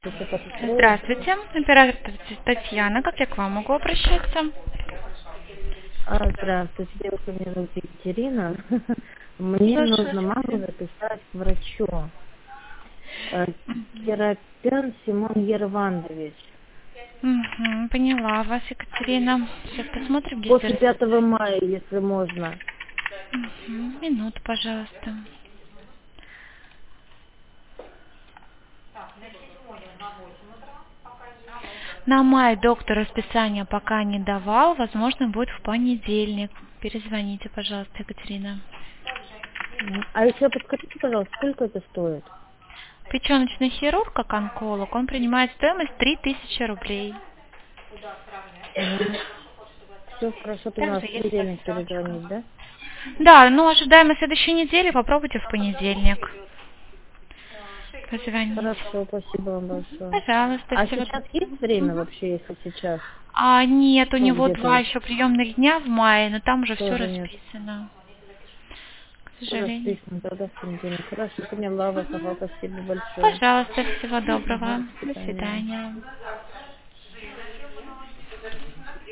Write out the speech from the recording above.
Это подстроить. Здравствуйте, оператор Татьяна, как я к вам могу обращаться? Здравствуйте, девушка, меня зовут Екатерина. Мне Слушаю. нужно маму записать к врачу. Керапен Симон Ервандович. Поняла вас, Екатерина. Сейчас посмотрим, где После здесь. 5 мая, если можно. Минуту, пожалуйста. На май доктор расписание пока не давал, возможно, будет в понедельник. Перезвоните, пожалуйста, Екатерина. А еще подскажите, пожалуйста, сколько это стоит? Печеночный хирург, как онколог, он принимает стоимость 3000 рублей. Все хорошо, тогда Также в есть понедельник рассрочка. перезвонить, да? Да, ну ожидаем на следующей неделе, попробуйте в понедельник. Позвонить. Хорошо, спасибо вам большое. Пожалуйста, А всего сейчас доброго. есть время вообще, если сейчас? Нет, у Ну, него где-то 2 вот еще приемных дня в мае, но там уже все тоже нет. расписано, к сожалению. Расписан тогда в понедельник. Хорошо, поняла вас, ага, спасибо большое. Пожалуйста, всего доброго. До До свидания. свидания.